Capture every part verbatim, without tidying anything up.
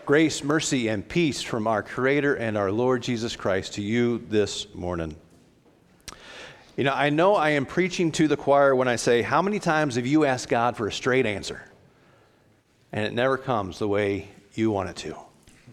Grace, mercy, and peace from our Creator and our Lord Jesus Christ to you this morning. You know, I know I am preaching to the choir when I say, how many times have you asked God for a straight answer? And it never comes the way you want it to.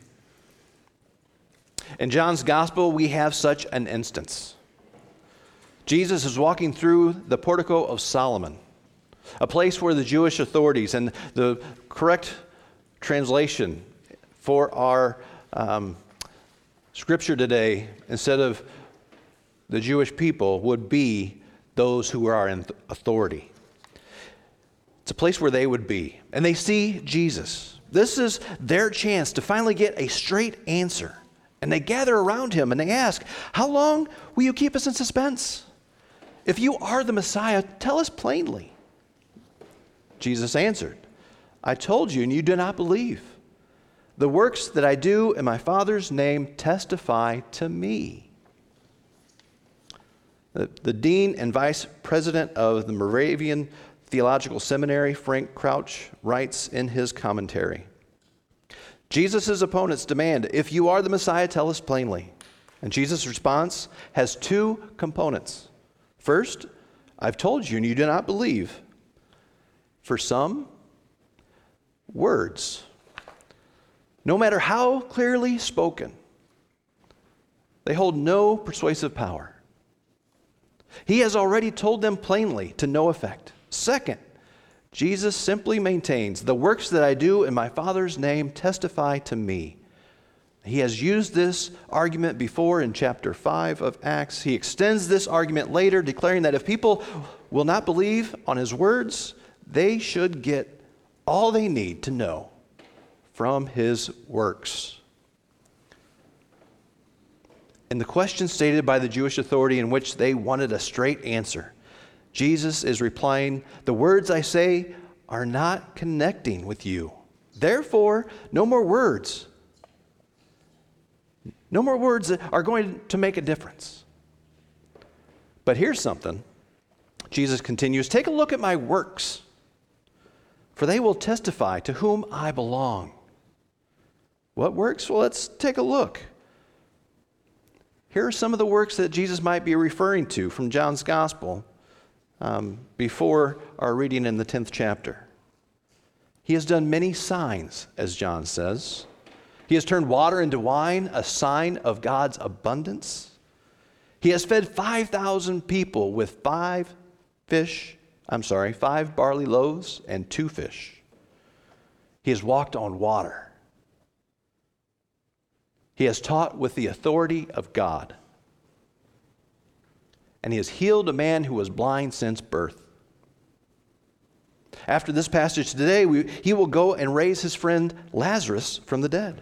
In John's Gospel, we have such an instance. Jesus is walking through the portico of Solomon, a place where the Jewish authorities, and the correct translation for our um, scripture today, instead of the Jewish people, would be those who are in authority. It's a place where they would be. And they see Jesus. This is their chance to finally get a straight answer. And they gather around him and they ask, how long will you keep us in suspense? If you are the Messiah, tell us plainly. Jesus answered, I told you and you do not believe. The works that I do in my Father's name testify to me. The, the dean and vice president of the Moravian Theological Seminary, Frank Crouch, writes in his commentary, Jesus' opponents demand, if you are the Messiah, tell us plainly. And Jesus' response has two components. First, I've told you and you do not believe. For some, words, no matter how clearly spoken, they hold no persuasive power. He has already told them plainly to no effect. Second, Jesus simply maintains, the works that I do in my Father's name testify to me. He has used this argument before in chapter five of Acts. He extends this argument later, declaring that if people will not believe on his words, they should get all they need to know from his works. In the question stated by the Jewish authority in which they wanted a straight answer, Jesus is replying, the words I say are not connecting with you. Therefore, no more words. No more words that are going to make a difference. But here's something. Jesus continues, take a look at my works, for they will testify to whom I belong. What works? Well, let's take a look. Here are some of the works that Jesus might be referring to from John's Gospel um, before our reading in the tenth chapter. He has done many signs, as John says. He has turned water into wine, a sign of God's abundance. He has fed five thousand people with five fish, I'm sorry, five barley loaves and two fish. He has walked on water. He has taught with the authority of God. And he has healed a man who was blind since birth. After this passage today, we, he will go and raise his friend Lazarus from the dead.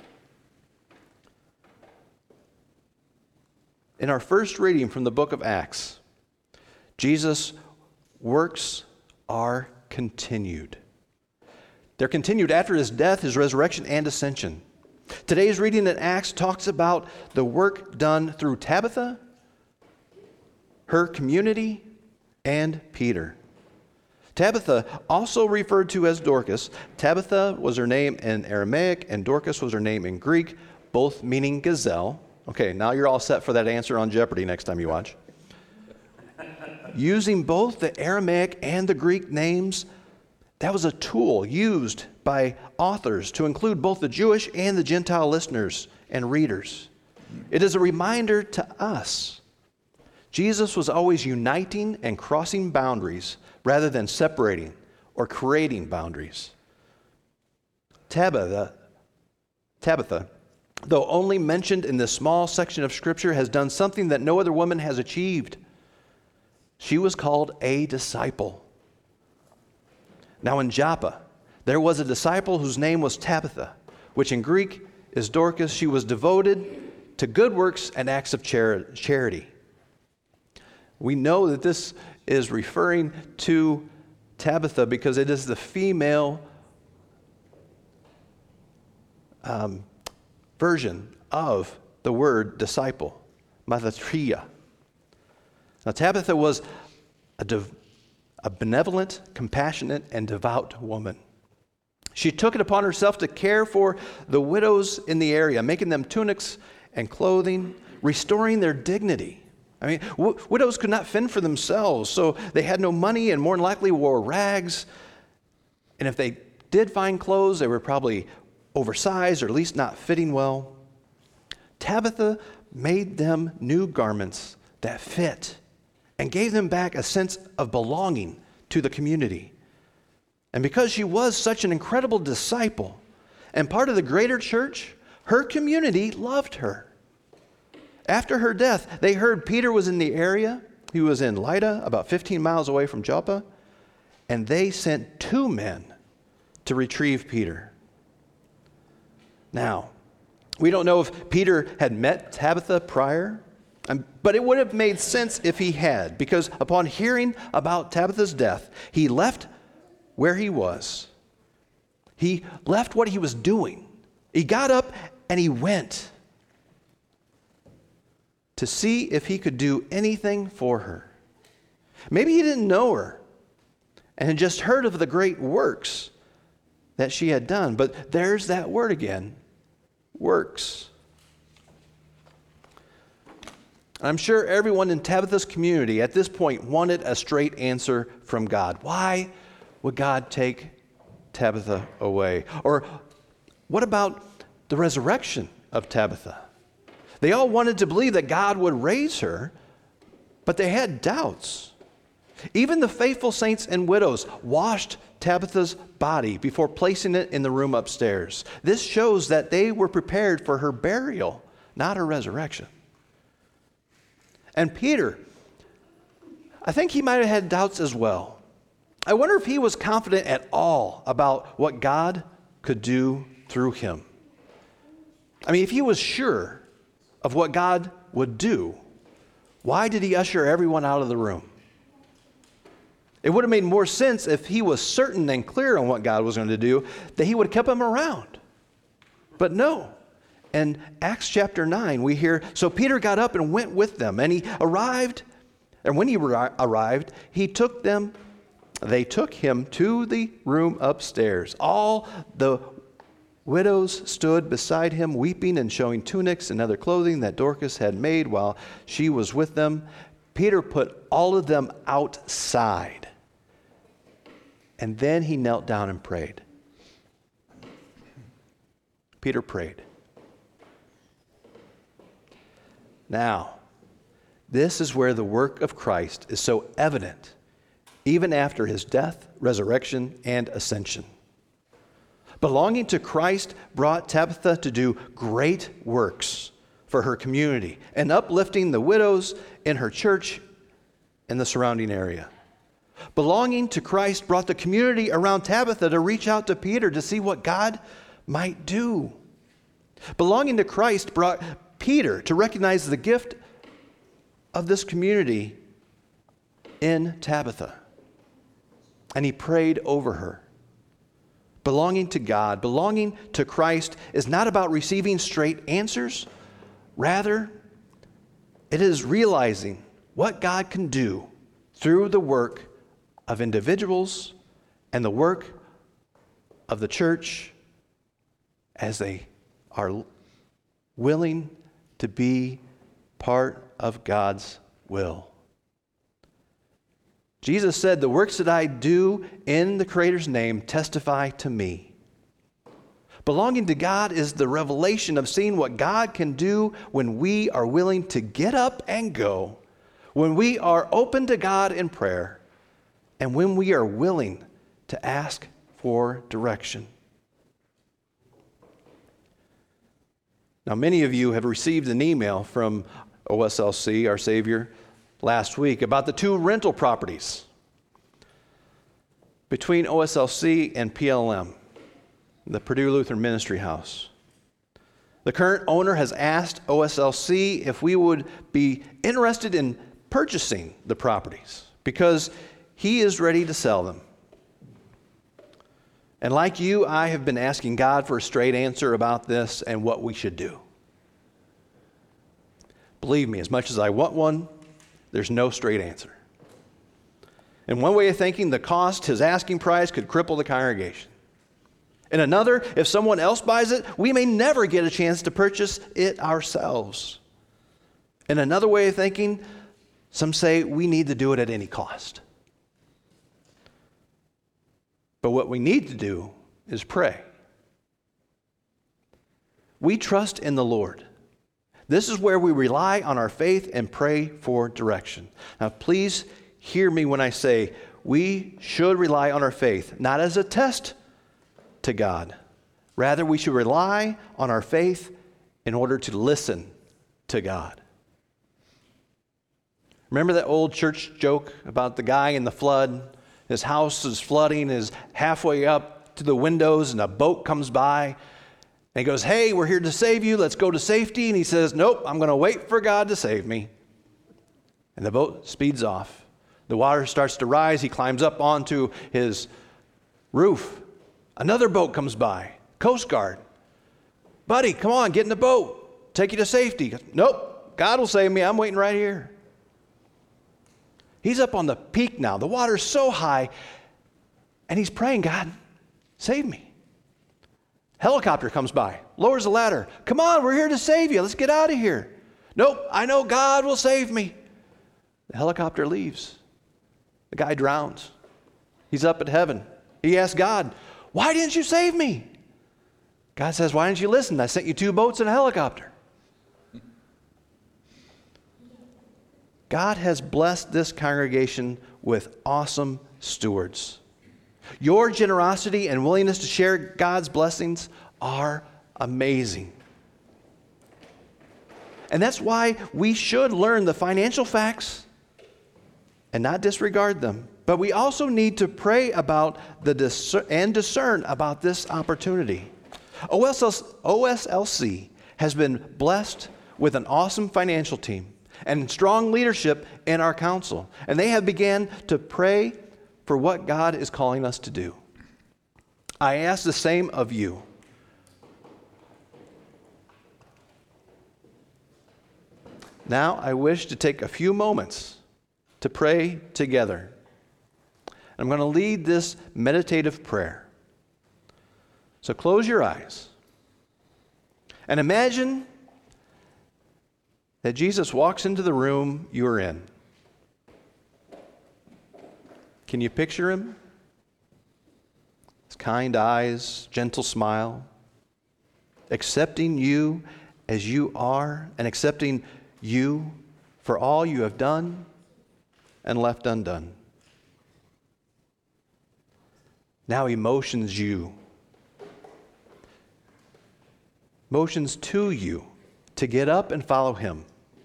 In our first reading from the book of Acts, Jesus' works are continued. They're continued after his death, his resurrection, and ascension. Today's reading in Acts talks about the work done through Tabitha, her community, and Peter. Tabitha, also referred to as Dorcas, Tabitha was her name in Aramaic and Dorcas was her name in Greek, both meaning gazelle. Okay, now you're all set for that answer on Jeopardy next time you watch. Using both the Aramaic and the Greek names, that was a tool used by authors to include both the Jewish and the Gentile listeners and readers. It is a reminder to us. Jesus was always uniting and crossing boundaries rather than separating or creating boundaries. Tabitha, Tabitha, though only mentioned in this small section of Scripture, has done something that no other woman has achieved. She was called a disciple. Now in Joppa, there was a disciple whose name was Tabitha, which in Greek is Dorcas. She was devoted to good works and acts of char- charity. We know that this is referring to Tabitha because it is the female um, version of the word disciple, mathatria. Now Tabitha was a, dev- a benevolent, compassionate, and devout woman. She took it upon herself to care for the widows in the area, making them tunics and clothing, restoring their dignity. I mean, w- widows could not fend for themselves, so they had no money and more than likely wore rags. And if they did find clothes, they were probably oversized or at least not fitting well. Tabitha made them new garments that fit and gave them back a sense of belonging to the community. And because she was such an incredible disciple and part of the greater church, her community loved her. After her death, they heard Peter was in the area. He was in Lydda, about fifteen miles away from Joppa, and they sent two men to retrieve Peter. Now, we don't know if Peter had met Tabitha prior, but it would have made sense if he had, because upon hearing about Tabitha's death, he left where he was. He left what he was doing. He got up and he went to see if he could do anything for her. Maybe he didn't know her and had just heard of the great works that she had done. But there's that word again, works. I'm sure everyone in Tabitha's community at this point wanted a straight answer from God. Why would God take Tabitha away? Or what about the resurrection of Tabitha? They all wanted to believe that God would raise her, but they had doubts. Even the faithful saints and widows washed Tabitha's body before placing it in the room upstairs. This shows that they were prepared for her burial, not her resurrection. And Peter, I think he might have had doubts as well. I wonder if he was confident at all about what God could do through him. I mean, if he was sure of what God would do, why did he usher everyone out of the room? It would have made more sense if he was certain and clear on what God was going to do, that he would have kept him around. But no. In Acts chapter nine, we hear, so Peter got up and went with them, and he arrived, and when he ar- arrived, he took them, they took him to the room upstairs. All the widows stood beside him, weeping and showing tunics and other clothing that Dorcas had made while she was with them. Peter put all of them outside, and then he knelt down and prayed. Peter prayed. Now, this is where the work of Christ is so evident, even after his death, resurrection, and ascension. Belonging to Christ brought Tabitha to do great works for her community and uplifting the widows in her church and the surrounding area. Belonging to Christ brought the community around Tabitha to reach out to Peter to see what God might do. Belonging to Christ brought Peter to recognize the gift of this community in Tabitha. And he prayed over her. Belonging to God, belonging to Christ is not about receiving straight answers. Rather, it is realizing what God can do through the work of individuals and the work of the church as they are willing to be part of God's will. Jesus said, the works that I do in the Creator's name testify to me. Belonging to God is the revelation of seeing what God can do when we are willing to get up and go, when we are open to God in prayer, and when we are willing to ask for direction. Now, many of you have received an email from O S L C, our Savior, last week about the two rental properties between O S L C and P L M, the Purdue Lutheran Ministry House. The current owner has asked O S L C if we would be interested in purchasing the properties because he is ready to sell them. And like you, I have been asking God for a straight answer about this and what we should do. Believe me, as much as I want one, there's no straight answer. In one way of thinking, the cost, his asking price, could cripple the congregation. In another, if someone else buys it, we may never get a chance to purchase it ourselves. In another way of thinking, some say we need to do it at any cost. But what we need to do is pray. We trust in the Lord. This is where we rely on our faith and pray for direction. Now, please hear me when I say we should rely on our faith, not as a test to God. Rather, we should rely on our faith in order to listen to God. Remember that old church joke about the guy in the flood? His house is flooding, is halfway up to the windows, and a boat comes by. And he goes, "Hey, we're here to save you. Let's go to safety." And he says, "Nope, I'm going to wait for God to save me." And the boat speeds off. The water starts to rise. He climbs up onto his roof. Another boat comes by, Coast Guard. "Buddy, come on, get in the boat. Take you to safety." He goes, "Nope, God will save me. I'm waiting right here." He's up on the peak now. The water's so high, and he's praying, "God, save me." Helicopter comes by, lowers the ladder. "Come on, we're here to save you. Let's get out of here." "Nope, I know God will save me." The helicopter leaves. The guy drowns. He's up at heaven. He asks God, "Why didn't you save me?" God says, "Why didn't you listen? I sent you two boats and a helicopter." God has blessed this congregation with awesome stewards. Your generosity and willingness to share God's blessings are amazing. And that's why we should learn the financial facts and not disregard them. But we also need to pray about the discer- and discern about this opportunity. O S L C has been blessed with an awesome financial team and strong leadership in our council. And they have began to pray for what God is calling us to do. I ask the same of you. Now I wish to take a few moments to pray together. I'm going to lead this meditative prayer. So close your eyes and imagine that Jesus walks into the room you're in. Can you picture him? His kind eyes, gentle smile, accepting you as you are and accepting you for all you have done and left undone. Now he motions you, motions to you to get up and follow him.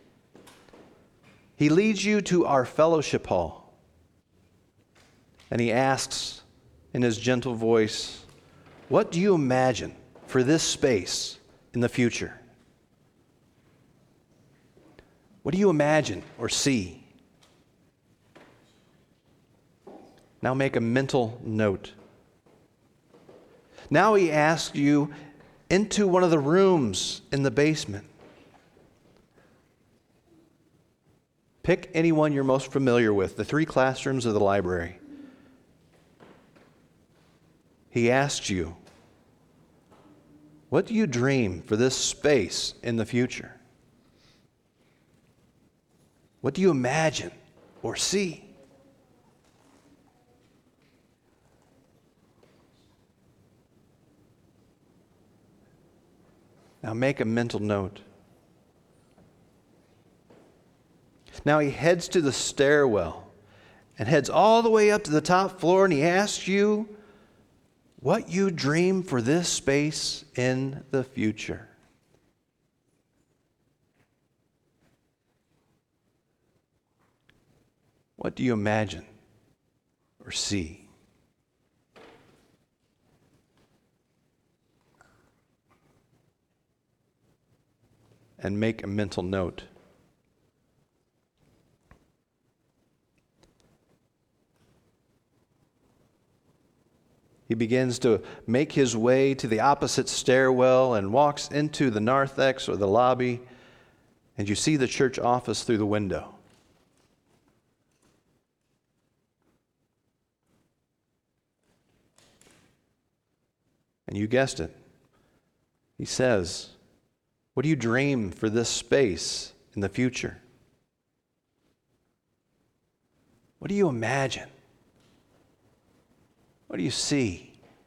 He leads you to our fellowship hall, and he asks in his gentle voice, "What do you imagine for this space in the future? What do you imagine or see?" Now make a mental note. Now he asks you into one of the rooms in the basement. Pick anyone you're most familiar with, the three classrooms of the library. He asks you, what do you dream for this space in the future? What do you imagine or see? Now make a mental note. Now he heads to the stairwell and heads all the way up to the top floor, and he asks you what you dream for this space in the future. What do you imagine or see? And make a mental note. He begins to make his way to the opposite stairwell and walks into the narthex or the lobby, and you see the church office through the window. And you guessed it. He says, what do you dream for this space in the future? What do you imagine? What do you see?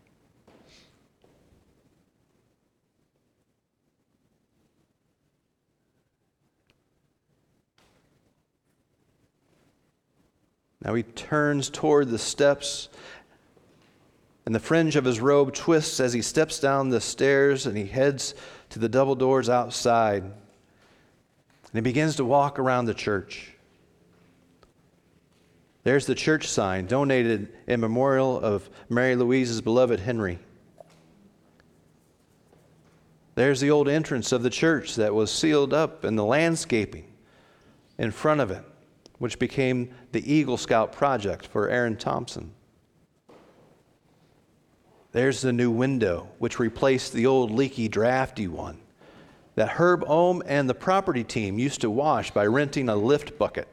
Now he turns toward the steps, and the fringe of his robe twists as he steps down the stairs, and he heads to the double doors outside. And he begins to walk around the church. There's the church sign, donated in memorial of Mary Louise's beloved Henry. There's the old entrance of the church that was sealed up, and the landscaping in front of it, which became the Eagle Scout project for Aaron Thompson. There's the new window, which replaced the old leaky, drafty one that Herb Ohm and the property team used to wash by renting a lift bucket.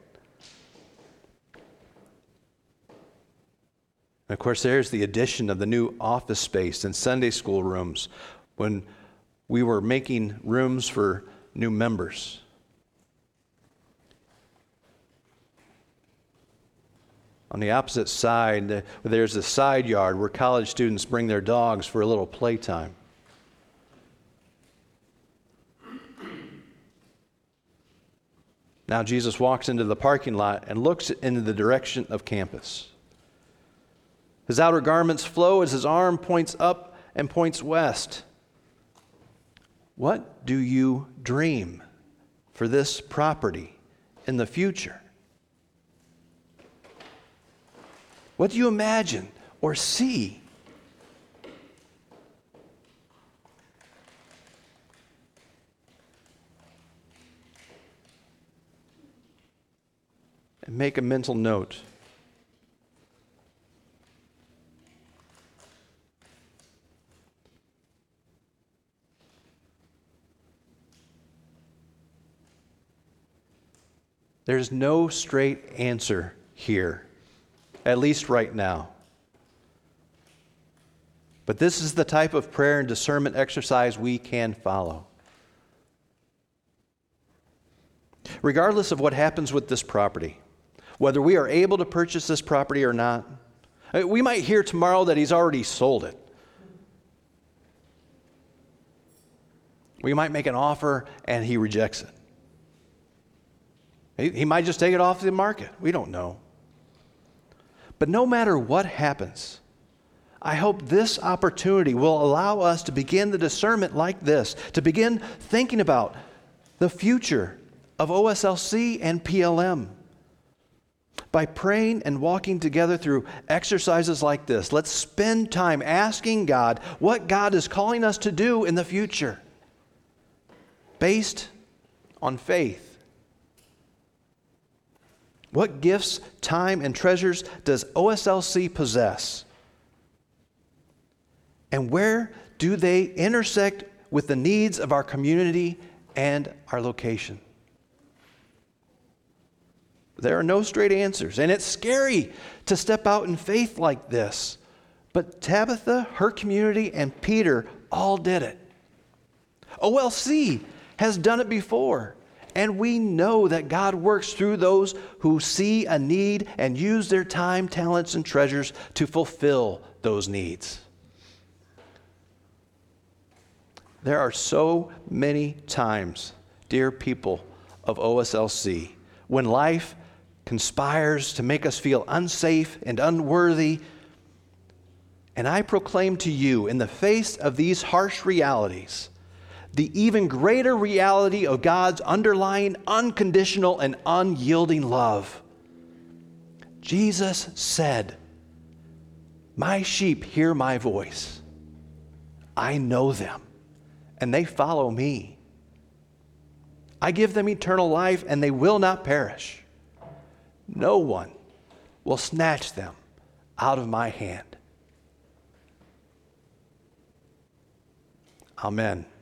And of course, there's the addition of the new office space and Sunday school rooms when we were making rooms for new members. On the opposite side, there's the side yard where college students bring their dogs for a little playtime. Now Jesus walks into the parking lot and looks in the direction of campus. His outer garments flow as his arm points up and points west. What do you dream for this property in the future? What do you imagine or see? And make a mental note. There's no straight answer here, at least right now. But this is the type of prayer and discernment exercise we can follow. Regardless of what happens with this property, whether we are able to purchase this property or not, we might hear tomorrow that he's already sold it. We might make an offer and he rejects it. He, he might just take it off the market. We don't know. But no matter what happens, I hope this opportunity will allow us to begin the discernment like this, to begin thinking about the future of O S L C and P L M. By praying and walking together through exercises like this, let's spend time asking God what God is calling us to do in the future, based on faith. What gifts, time, and treasures does O S L C possess? And where do they intersect with the needs of our community and our location? There are no straight answers, and it's scary to step out in faith like this. But Tabitha, her community, and Peter all did it. O L C has done it before. And we know that God works through those who see a need and use their time, talents, and treasures to fulfill those needs. There are so many times, dear people of O S L C, when life conspires to make us feel unsafe and unworthy. And I proclaim to you, in the face of these harsh realities, the even greater reality of God's underlying, unconditional, and unyielding love. Jesus said, "My sheep hear my voice. I know them, and they follow me. I give them eternal life, and they will not perish. No one will snatch them out of my hand." Amen.